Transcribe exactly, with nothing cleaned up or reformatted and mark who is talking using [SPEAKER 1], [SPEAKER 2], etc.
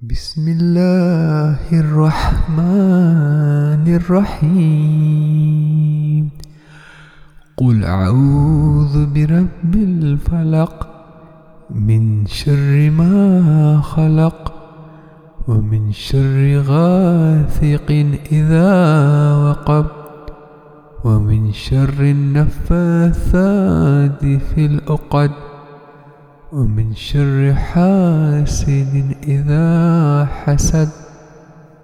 [SPEAKER 1] بسم الله الرحمن الرحيم. قل أعوذ برب الفلق من شر ما خلق ومن شر غاسق إذا وقب ومن شر النفاثات في العقد ومن شر حاسد إذا حسد